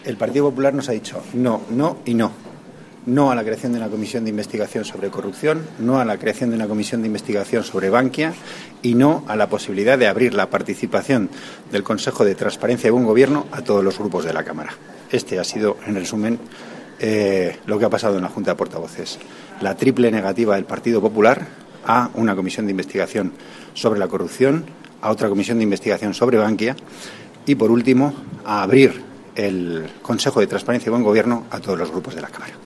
El Partido Popular nos ha dicho no, no y no. No a la creación de una comisión de investigación sobre corrupción, no a la creación de una comisión de investigación sobre Bankia y no a la posibilidad de abrir la participación del Consejo de Transparencia y Buen Gobierno a todos los grupos de la Cámara. Este ha sido, en resumen, lo que ha pasado en la Junta de Portavoces. La triple negativa del Partido Popular a una comisión de investigación sobre la corrupción, a otra comisión de investigación sobre Bankia y, por último, a abrir el Consejo de Transparencia y Buen Gobierno a todos los grupos de la Cámara.